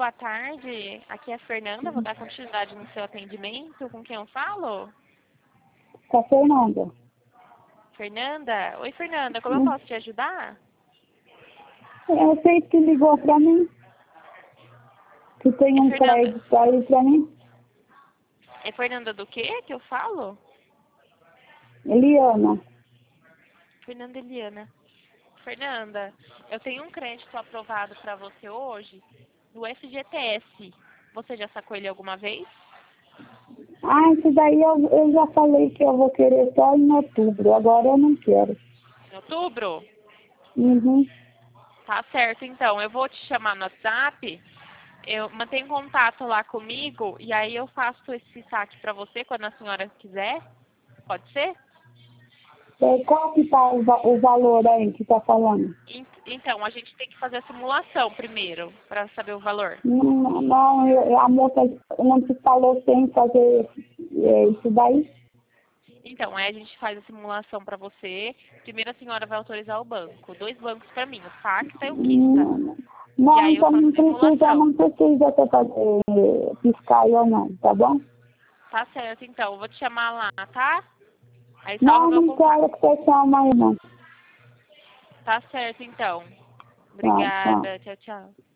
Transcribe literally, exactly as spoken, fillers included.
boa tarde. Aqui é a Fernanda, vou dar continuidade no seu atendimento. Com quem eu falo? Com a Fernanda. Fernanda? Oi, Fernanda, como eu Hum. posso te ajudar? Eu sei que ligou pra mim. Que tem É um Fernanda, crédito aí pra mim. é Fernanda do quê que eu falo? Eliana. Fernanda Eliana. Fernanda, eu tenho um crédito aprovado para você hoje do F G T S. Você já sacou ele alguma vez? Ah, isso daí eu, eu já falei que eu vou querer só em outubro. Agora eu não quero. Em outubro? Uhum. Tá certo, então. Eu vou te chamar no WhatsApp. Eu mantenho contato lá comigo e aí eu faço esse saque para você quando a senhora quiser. Pode ser? E qual que tá o, va- o valor aí que tá falando? En- Então, a gente tem que fazer a simulação primeiro para saber o valor. Não, não eu- a moça não te falou sem fazer é, isso daí? Então, aí a gente faz a simulação para você. Primeiro a senhora vai autorizar o banco. Dois bancos para mim, o Facta e o Quista. Não, E não, aí eu então faço não a precisa, simulação. não precisa você fazer fiscal ou não, tá bom? Tá certo, então. Eu vou te chamar lá, tá? Aí salva Não, meu não contato. quero que você chame aí não. Tá certo, então. Tá, tá. Obrigada. Tchau, tchau.